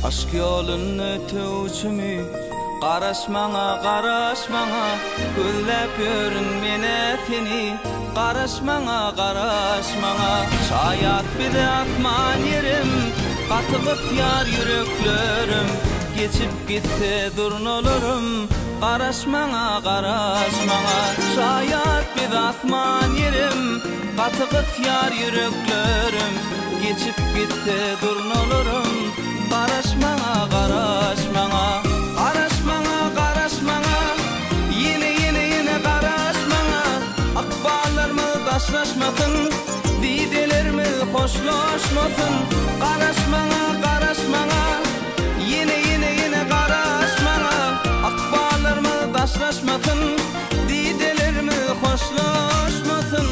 Aşk yolunu ötüçümü Qaraşmağa, qaraşmağa Güllep görün mene seni Qaraşmağa, qaraşmağa Şayat bir de atman yerim Qatıqıp yar yüreklerim Geçip gitti durun olurum Qaraşmağa, qaraşmağa Şayat bir de atman yerim Qatıqıp yar yüreklerim Geçip gitti durun olurum Qaraşmağa, qaraşmağa Qaraşmağa, qaraşmağa Yine qaraşmağa Akballarımı daşlaşmasın Didelerimi hoşlaşmasın Qaraşmağa, qaraşmağa Yine qaraşmağa Akballarımı daşlaşmasın Didelerimi hoşlaşmasın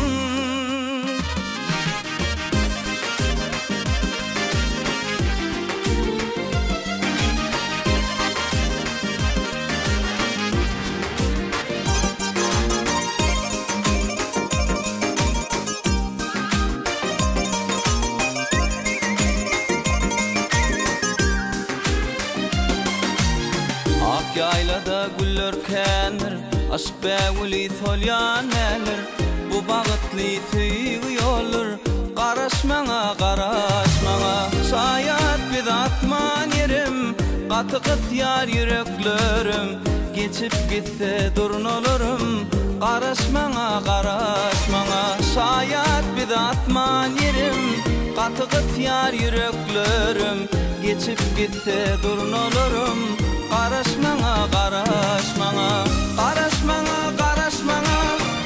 Yaylada güller kenir Aşk bəvuli solyan elir Bu bağıtlı tüyü olur Qaraşmağa, qaraşmağa Şayat bir atman yerim Qatıqıt yar yüreklerim Geçip gitti durun olurum Qaraşmağa, qaraşmağa Şayat bir atman yerim Qatıqıt yar yüreklerim Geçip gitti durun olurum Qaraşmağa, qaraşmağa Qaraşmağa, qaraşmağa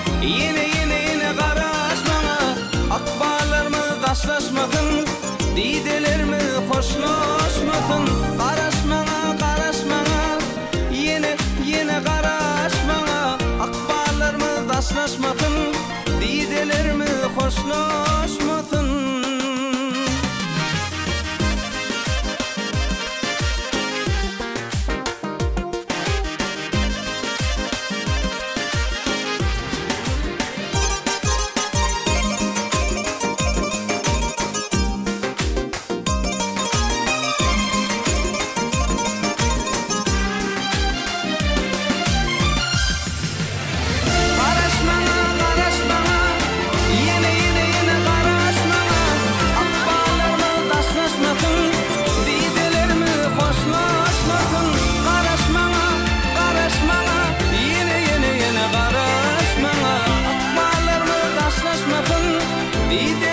Yine qaraşmağa Akballarımı daşlaşmasın Didelerimi hoşlaşmasın Qaraşmağa, qaraşmağa Yine qaraşmağa Akballarımı daşlaşmasın Didelerimi hoşlaşmasın Dide